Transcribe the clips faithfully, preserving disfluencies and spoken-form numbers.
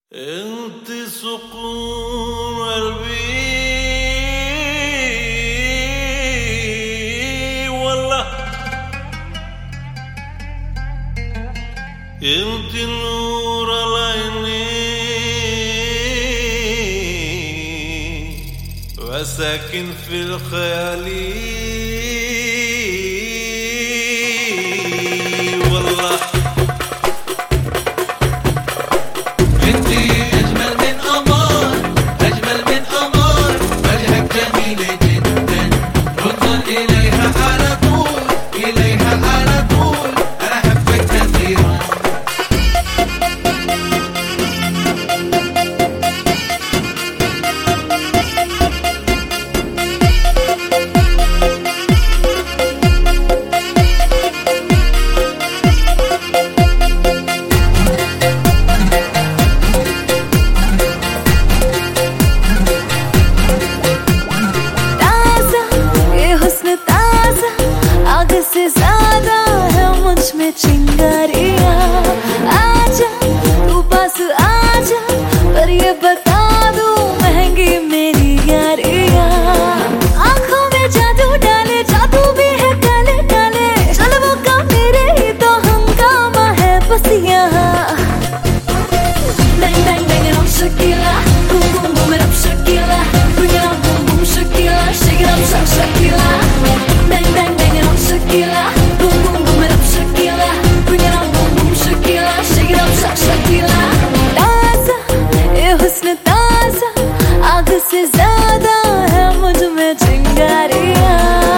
انت سكون قلبي والله، انت نور العينين وساكن في الخيال والله. चिंगारिया आजा तू पास आजा, पर ये बता दूं महंगी मेरी यारिया। आंखों में जादू डाले, जादू भी है काले काले, चलवों का मेरे ही तो हंगामा है बस यहाँ। Bang bang bang it up Shakira, boom boom boom it up Shakira, bring it up boom boom Shakira, shake it up shak Shakira. Bang bang bang it up Shakira, boom boom boom it up Shakira, bring it up boom boom Shakira, shake it up shak Shakira. ताज़ा ये हुस्न ताज़ा, आग से ज़्यादा है मुझ में चिंगारियाँ।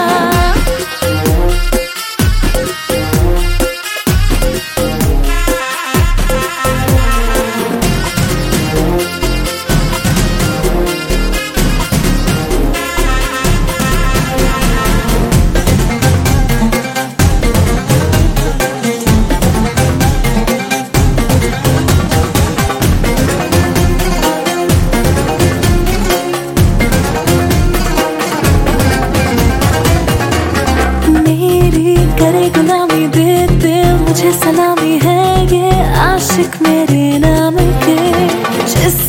करे गुलामी देते मुझे सलामी है ये आशिक मेरे नाम के, जिस